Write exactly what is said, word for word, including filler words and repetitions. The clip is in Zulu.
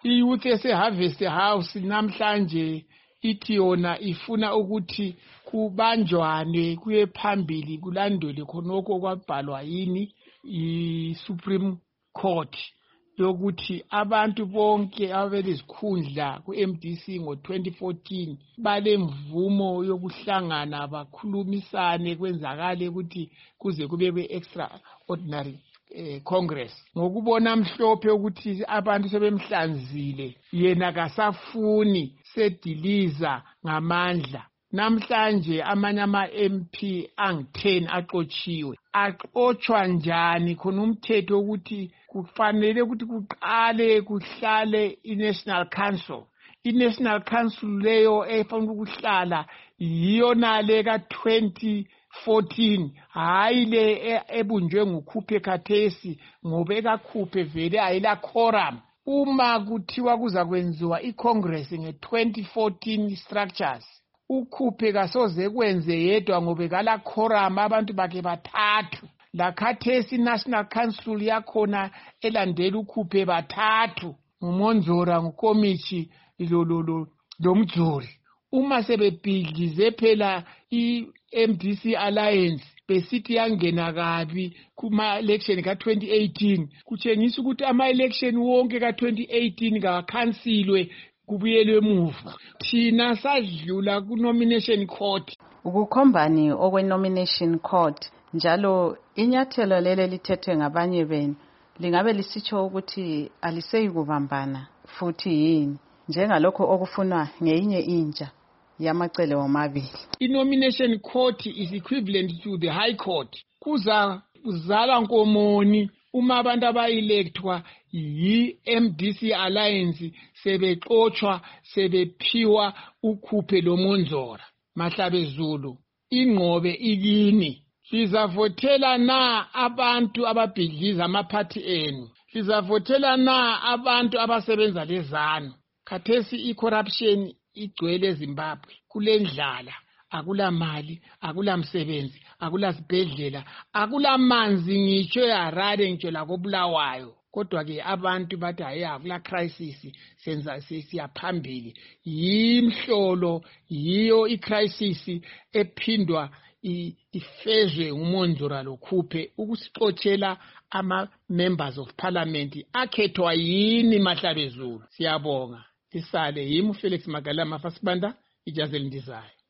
i-youth ese-Harvest House namhlanje ithi yona ifuna ukuthi kubanjwane kuye phambili kulandele khonokho kwabhalwa yini i-Supreme Court yokuthi abantu bonke ababelezikhundla ku-M D C ngo twenty fourteen balemvumo yokuhlangana bakhulumisane kwenzakale ukuthi kuze kube kwe-extraordinary eh, Congress. Ngokubona mhlophe ukuthi abantu sebemhlanzile yena kasafuni sediliza ngamandla. Namhlanje amanye ama-M P angu ten aqotshiwe. Aqotshwa njani khona umthetho ukuthi kufanele ukuthi kuqale kuhlale i-National Council. I-National Council leyo efanele ukuhlala yiyona ka twenty fourteen hayi le ebunjwe ngukhuphe khathesi ngoba ekakhuphe vele ayila quorum. Uma kuthiwa kuza kwenziwa i-Congress nge twenty fourteen structures ukhuphe kasoze kwenze yedwa ngoba kala quorum abantu bakhe bathathu. La khathesi National Council yakhona elandela ukhuphe bathathu nguMonzora nguKomichi lo lo lo loMdzuri. Uma sebebhidlize phela i-M D C Alliance besithi yangena kabi kuma election ka twenty eighteen kutshengisa ukuthi ama election wonke ka twenty eighteen kakhansilwe kubuyelwe emuva. Thina sadlula ku nomination court. Ukukhombani okwe nomination court njalo inyathelo lele lithethwe ngabanye benu lingabe lisitsho ukuthi aliseyi kubambana futhi yini njengalokho okufunwa ngeyinye intsha yamacele womabili. I-nomination court is equivalent to the high court. Kuza kuzala nkomoni uma abantu abayilectwa yi-M D C Alliance sebexotshwa sebephiwa ukhuphe loMonzora. Mahlabezulu ingqobe ikini. Sizavotela na abantu ababhidliza amaphathi enu? Sizavotela na abantu abasebenza lezanu? Khathesi i-corruption igcwele eZimbabwe. Kulendlala, akula mali, akula msebenzi, akula sibhedlela, akula manzi ngitsho eHarare ngitsho lakoBulawayo. Kodwa ke abantu bathi hayi akula crisis senza sesiyaphambili. Yimhlolo yiyo i-crisis ephindwa ifezwe nguMonzora lokhuphe ukusixotshela ama members of parliament akhethwa yini Mahlabezulu. Siyabonga. Isale yimi Felix Magalama Fasibanda ijazi elindizayo.